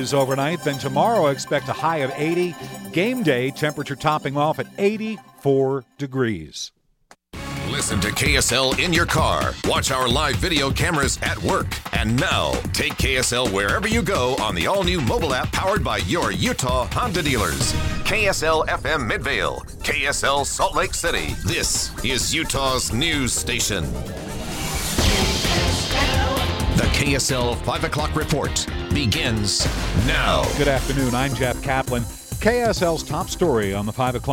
degrees overnight. Then tomorrow, expect a high of 80. Game day, temperature topping off at 84 degrees. Listen to KSL in your car. Watch our live video cameras at work. And now, take KSL wherever you go on the all-new mobile app powered by your Utah Honda dealers. KSL FM Midvale, KSL Salt Lake City. This is Utah's news station. The KSL 5 o'clock report begins now. Good afternoon. I'm Jeff Kaplan. KSL's top story on the 5 o'clock.